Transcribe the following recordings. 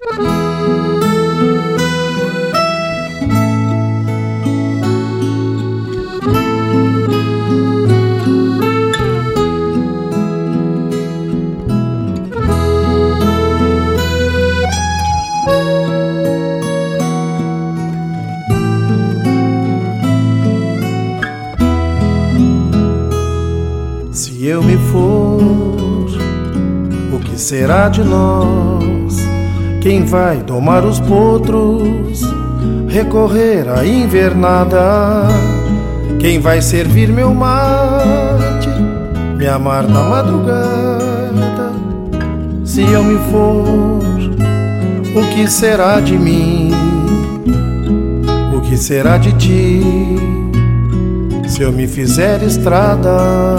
Se eu me for, o que será de nós? Quem vai domar os potros, recorrer à invernada? Quem vai servir meu mate, me amar na madrugada? Se eu me for, o que será de mim? O que será de ti, se eu me fizer estrada?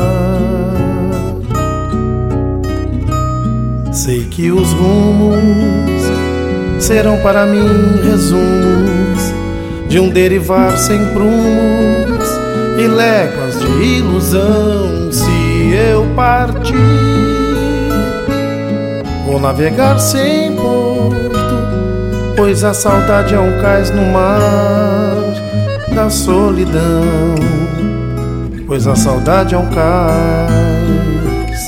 Sei que os rumos serão para mim resumos de um derivar sem prumos e léguas de ilusão. Se eu partir, vou navegar sem porto, pois a saudade é um cais no mar da solidão, pois a saudade é um cais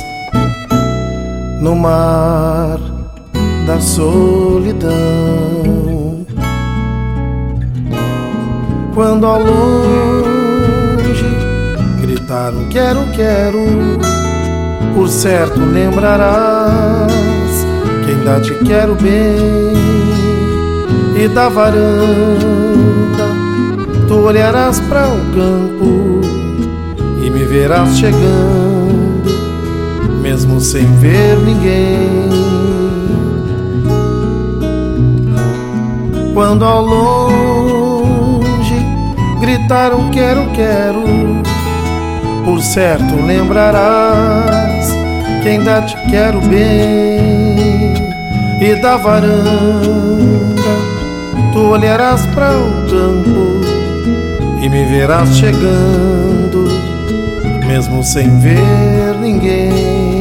no mar da solidão. Quando ao longe gritaram quero, quero, por certo lembrarás que ainda te quero bem. E da varanda tu olharás para o campo e me verás chegando, mesmo sem ver ninguém. Quando ao longe gritaram quero, quero, por certo lembrarás que ainda te quero bem. E da varanda tu olharás para o campo e me verás chegando, mesmo sem ver ninguém.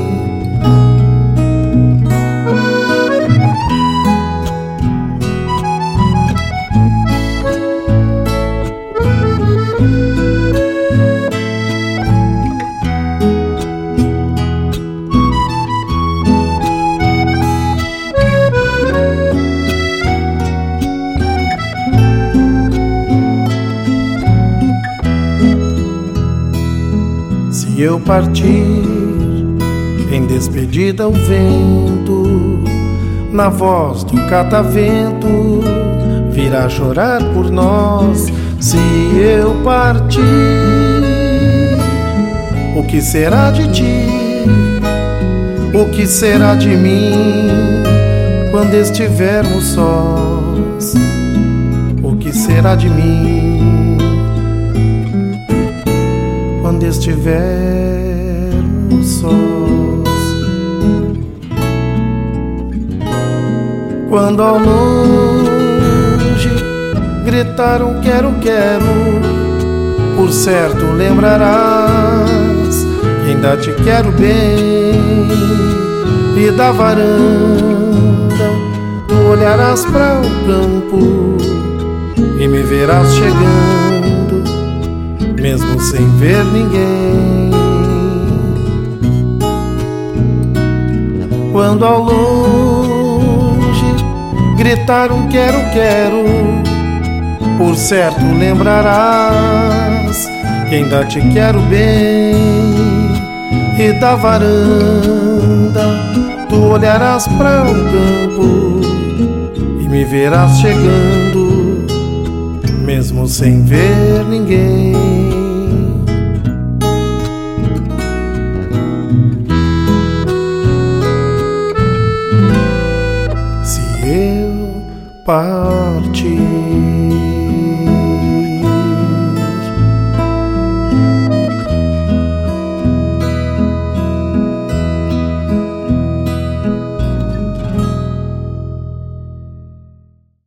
Se eu partir, em despedida o vento, na voz do catavento, virá chorar por nós. Se eu partir, o que será de ti? O que será de mim quando estivermos sós? O que será de mim quando estivermos sós? Quando ao longe gritaram quero, quero, por certo lembrarás que ainda te quero bem. E da varanda tu olharás para o campo e me verás chegando, mesmo sem ver ninguém. Quando ao longe gritaram quero, quero, por certo lembrarás que ainda te quero bem. E da varanda tu olharás para o campo e me verás chegando, mesmo sem ver ninguém.